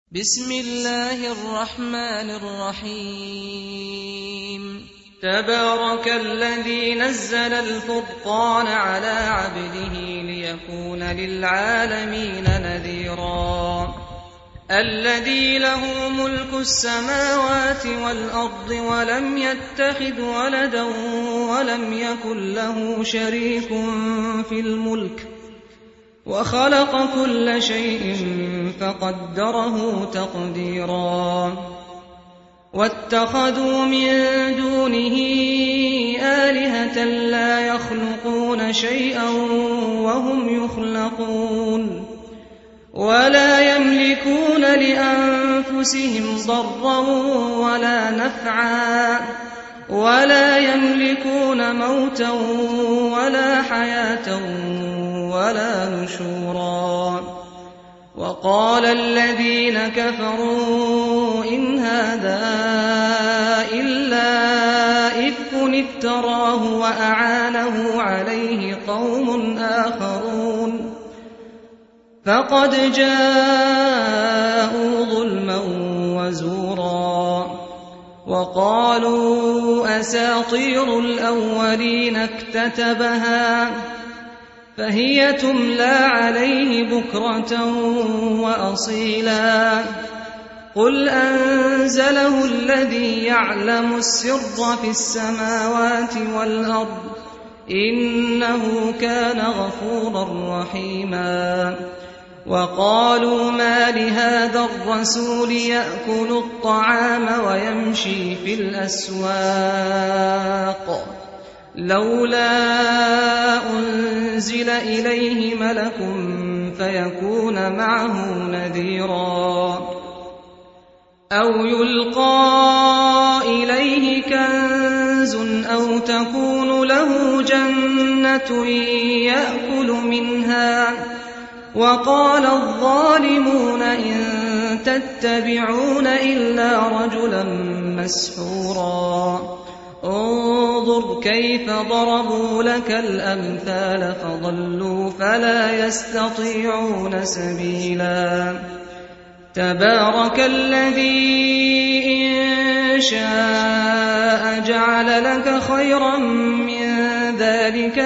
بسم الله الرحمن الرحيم تبارك الذي نزل الفرقان على عبده ليكون للعالمين نذيرا الذي له ملك السماوات والأرض ولم يتخذ ولدا ولم يكن له شريك في الملك وخلق كل شيء فقدره تقديرا واتخذوا من دونه آلهة لا يخلقون شيئا وهم يخلقون ولا يملكون لأنفسهم ضرا ولا نفعا ولا يملكون موتا ولا حياة ولا نشورا وقال الذين كفروا إن هذا إلا إفك افتراه وأعانه عليه قوم آخرون فقد جاءوا ظلما وزورا وقالوا أساطير الأولين اكتتبها فهي تملى عليه بكرة وأصيلا قل أنزله الذي يعلم السر في السماوات والأرض إنه كان غفورا رحيما وقالوا ما لهذا الرسول يأكل الطعام ويمشي في الأسواق لولا أنزل إليه ملك فيكون معه نذيرا أو يلقى إليه كنز أو تكون له جنة يأكل منها وقال الظالمون إن تتبعون إلا رجلا مسحورا انظر كيف ضربوا لك الأمثال فضلوا فلا يستطيعون سبيلا تبارك الذي إن شاء جعل لك خيرا من ذلك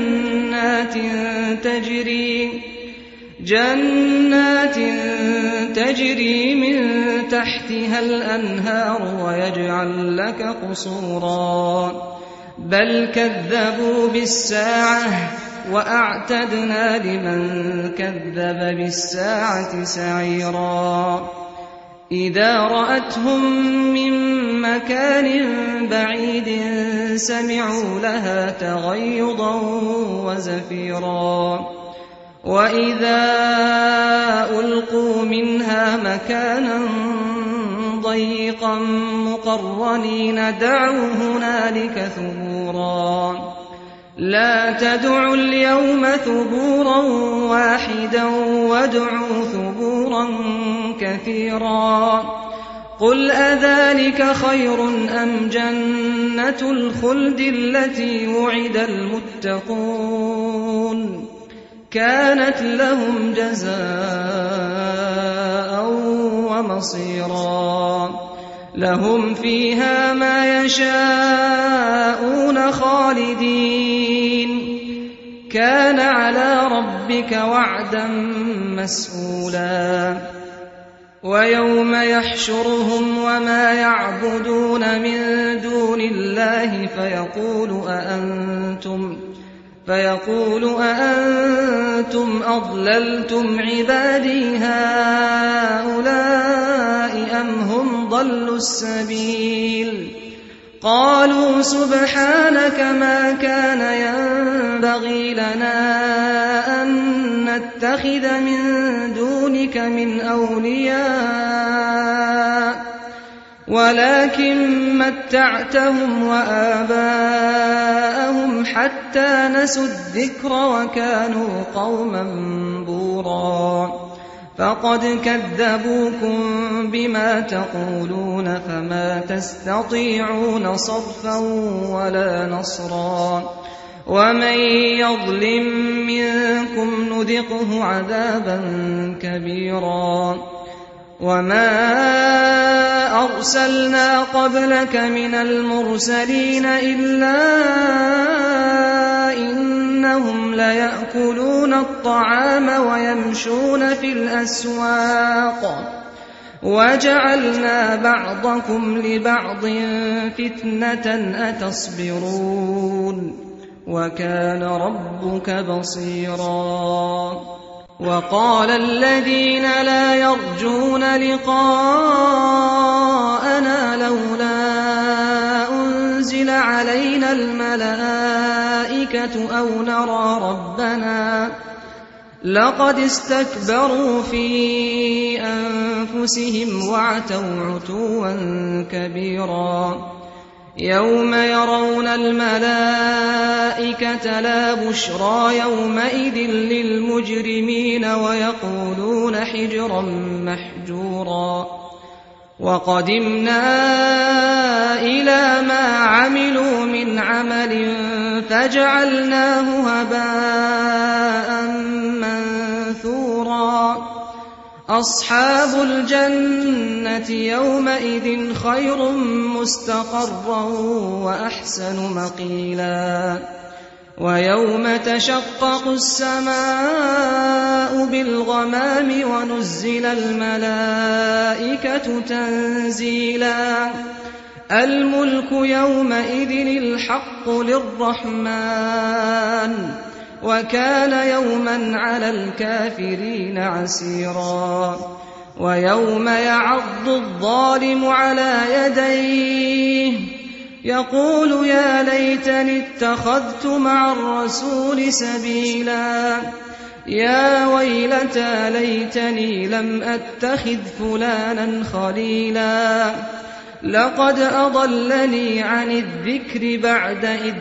جنات تجري من تحتها الأنهار ويجعل لك قصورا بل كذبوا بالساعة وأعتدنا لمن كذب بالساعة سعيرا إذا رأتهم من مكان بعيد سمعوا لها تغيظا وزفيرا وإذا ألقوا منها مكانا ضيقا مقرنين دعوا هنالك ثبورا لا تدعوا اليوم ثبورا واحدا وادعوا ثبورا كثيرا قل أذلك خير أم جنة الخلد التي وعد المتقون كانت لهم جزاء ومصيرا لهم فيها ما يشاءون خالدين كان على ربك وعدا مسئولا ويوم يحشرهم وما يعبدون من دون الله فيقول أأنتم أضللتم عبادي هؤلاء أم هم ضلوا السبيل قالوا سبحانك ما كان ينبغي لنا أن نتخذ من دونك من أولياء ولكن متعتهم وآباءهم حتى نسوا الذكر وكانوا قوما بورا فقد كذبوكم بما تقولون فما تستطيعون صرفا ولا نصرا ومن يظلم منكم نذقه عذابا كبيرا وما أرسلنا قبلك من المرسلين إلا إنهم ليأكلون الطعام ويمشون في الأسواق وجعلنا بعضكم لبعض فتنة أتصبرون وكان ربك بصيرا وقال الذين لا يرجون لقاءنا لولا أنزل علينا الملائكة أو نرى ربنا لقد استكبروا في أنفسهم وعتوا عتوا كبيرا يوم يرون الملائكة لا بشرى يومئذ للمجرمين ويقولون حجرا محجورا وقدمنا إلى ما عملوا من عمل فجعلناه هباء منثورا أصحاب الجنة يومئذ خير مستقرا وأحسن مقيلا ويوم تشقق السماء بالغمام ونزل الملائكة تنزيلا الملك يومئذ الحق للرحمن وكان يوما على الكافرين عسيرا ويوم يعض الظالم على يديه يقول يا ليتني اتخذت مع الرسول سبيلا يا ويلتى ليتني لم أتخذ فلانا خليلا لقد أضلني عن الذكر بعد إذ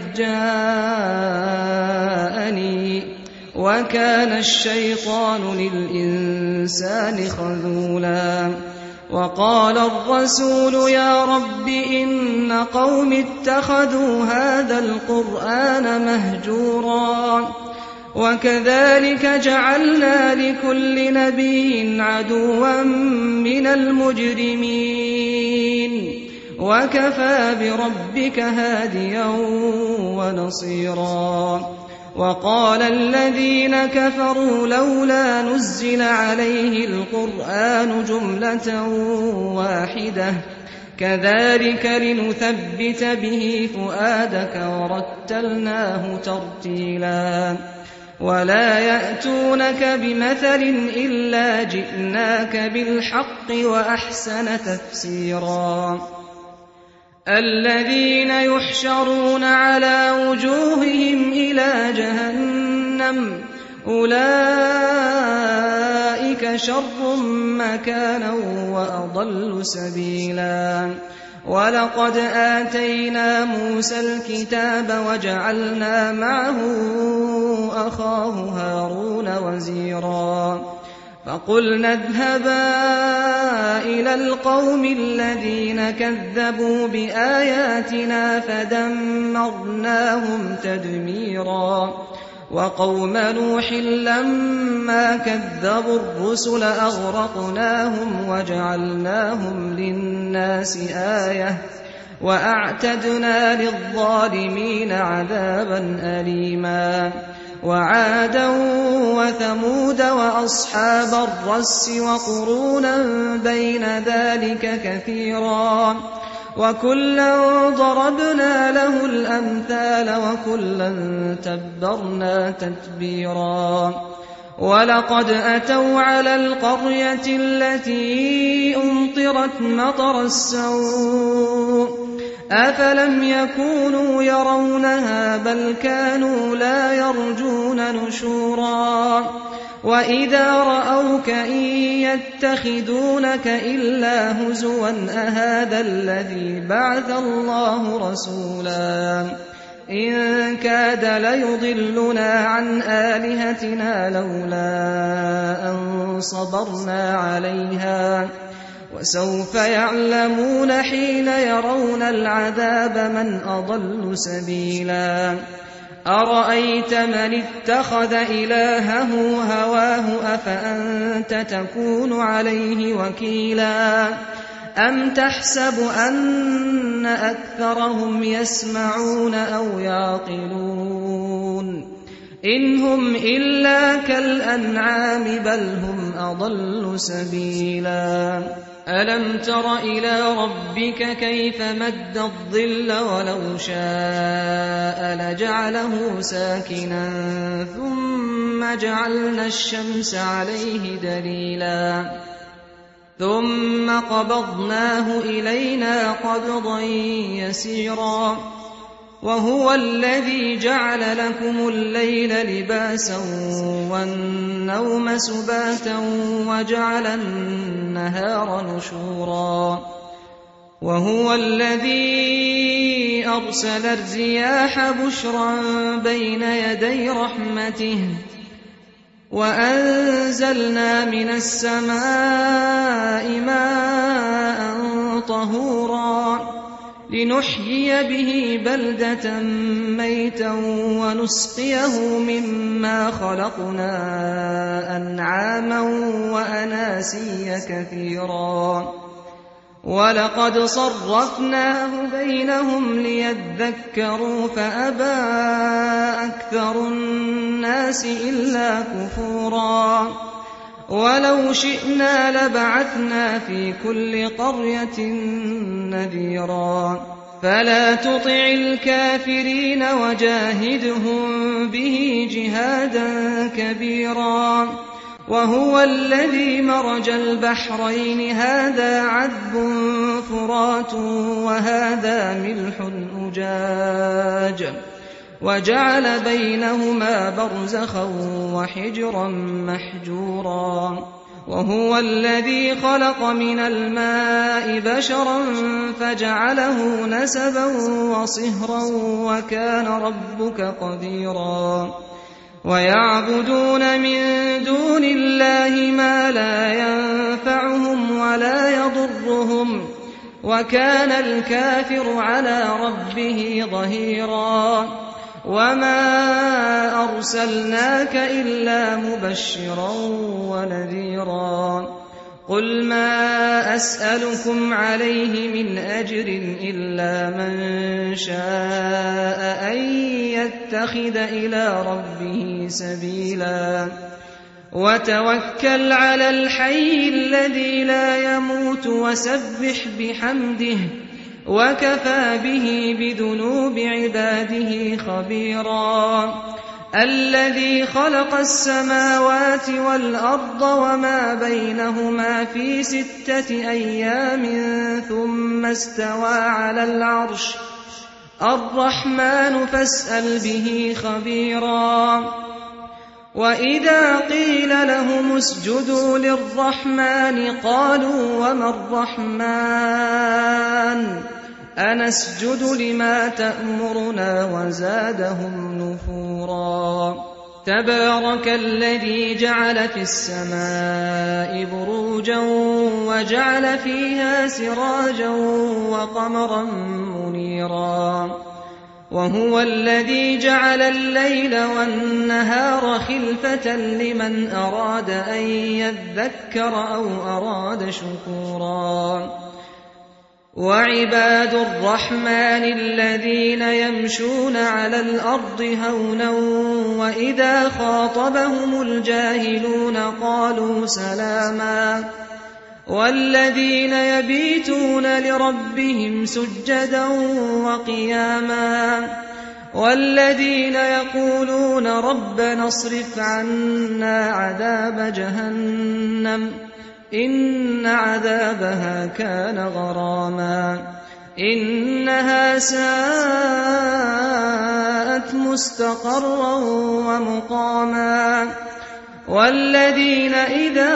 جاءني وكان الشيطان للإنسان خذولا وقال الرسول يا رب إن قوم اتخذوا هذا القرآن مهجورا وكذلك جعلنا لكل نبي عدوا من المجرمين وكفى بربك هاديا ونصيرا وقال الذين كفروا لولا نزل عليه القرآن جملة واحدة كذلك لنثبت به فؤادك ورتلناه ترتيلا ولا يأتونك بمثل إلا جئناك بالحق وأحسن تفسيرا الذين يحشرون على وجوههم إلى جهنم أولئك شر مكانا وأضل سبيلا ولقد آتينا موسى الكتاب وجعلنا معه أخاه هارون وزيرا فقلنا اذهبا إلى القوم الذين كذبوا بآياتنا فدمرناهم تدميرا وقوم نوح لما كذبوا الرسل أغرقناهم وجعلناهم للناس آية وأعتدنا للظالمين عذابا أليما وعادا وثمود وأصحاب الرس وقرونا بين ذلك كثيرا وكلا ضربنا له الأمثال وكلا تبرنا تتبيرا ولقد أتوا على القرية التي أمطرت مطر السوء أفلم يكونوا يرونها بل كانوا لا يرجون نشورا وإذا رأوك إن يتخذونك إلا هزوا أهذا الذي بعث الله رسولا إن كاد ليضلنا عن آلهتنا لولا أن صبرنا عليها وسوف يعلمون حين يرون العذاب من أضل سبيلا أرأيت من اتخذ إلهه هواه أفأنت تكون عليه وكيلا أم تحسب أن أكثرهم يسمعون أو يعقلون إن هم إلا كالأنعام بل هم أضل سبيلا ألم تر إلى ربك كيف مد الظل ولو شاء لجعله ساكنا ثم جعلنا الشمس عليه دليلا ثم قبضناه إلينا قبضا يسيرا وهو الذي جعل لكم الليل لباسا والنوم سباتا وجعل النهار نشورا وهو الذي أرسل الرياح بشرا بين يدي رحمته وأنزلنا من السماء ماء طهورا لنحيي به بلدة ميتا ونسقيه مما خلقنا أنعاما وأناسيا كثيرا ولقد صرفناه بينهم ليذكروا فأبى أكثر الناس إلا كفورا ولو شئنا لبعثنا في كل قرية نذيرا فلا تطع الكافرين وجاهدهم به جهادا كبيرا وهو الذي مرج البحرين هذا عذب فرات وهذا ملح أجاج وجعل بينهما برزخا وحجرا محجورا وهو الذي خلق من الماء بشرا فجعله نسبا وصهرا وكان ربك قديرا ويعبدون من دون الله ما لا ينفعهم ولا يضرهم وكان الكافر على ربه ظهيرا وما أرسلناك إلا مبشرا ونذيرا قل ما أسألكم عليه من أجر إلا من شاء أن يتخذ إلى ربه سبيلا وتوكل على الحي الذي لا يموت وسبح بحمده وكفى به بذنوب عباده خبيرا الذي خلق السماوات والأرض وما بينهما في 6 أيام ثم استوى على العرش الرحمن فاسأل به خبيرا وإذا قيل لهم اسجدوا للرحمن قالوا وما الرحمن أنسجد لما تأمرنا وزادهم نفورا تبارك الذي جعل في السماء بروجا وجعل فيها سراجا وقمرا منيرا وهو الذي جعل الليل والنهار خلفة لمن أراد أن يذكر أو أراد شكورا وعباد الرحمن الذين يمشون على الأرض هونا وإذا خاطبهم الجاهلون قالوا سلاما والذين يبيتون لربهم سجدا وقياما والذين يقولون ربنا اصرف عنا عذاب جهنم إن عذابها كان غراما إنها ساءت مستقرا ومقاما والذين إذا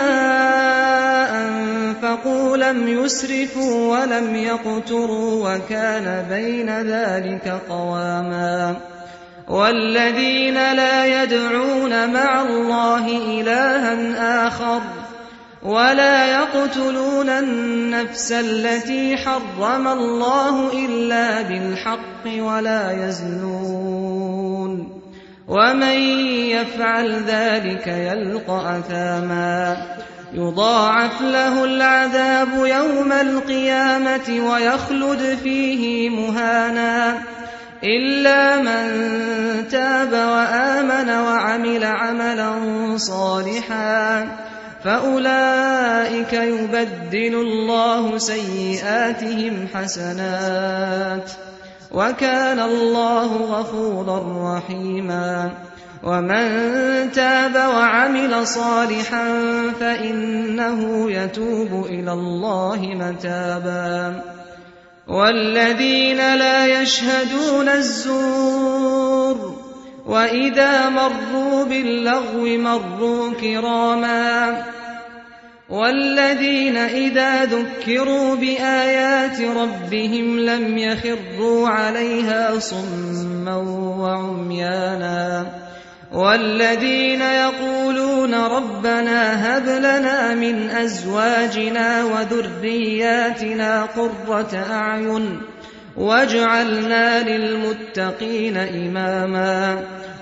أنفقوا لم يسرفوا ولم يقتروا وكان بين ذلك قواما والذين لا يدعون مع الله إلها آخر ولا يقتلون النفس التي حرم الله إلا بالحق ولا يزنون ومن يفعل ذلك يلقى أثاما يضاعف له العذاب يوم القيامة ويخلد فيه مهانا إلا من تاب وآمن وعمل عملا صالحا فأولئك يبدل الله سيئاتهم حسنات وكان الله غفورا رحيما ومن تاب وعمل صالحا فإنه يتوب إلى الله متابا والذين لا يشهدون الزور وإذا مروا باللغو مروا كراما والذين إذا ذكروا بآيات ربهم لم يخروا عليها صما وعميانا والذين يقولون ربنا هب لنا من أزواجنا وذرياتنا قرة أعين واجعلنا للمتقين إماما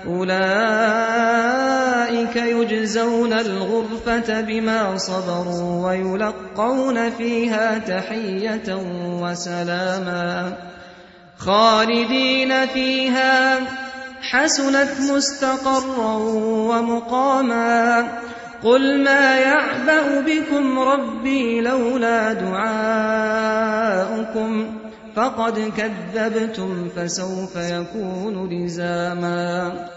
أولئك يجزون الغرفة بما صبروا ويلقون فيها تحية وسلاما خالدين فيها حسنت مستقرا ومقاما قل ما يعبأ بكم ربي لولا دعاؤكم فقد كذبتم فسوف يكون لزاما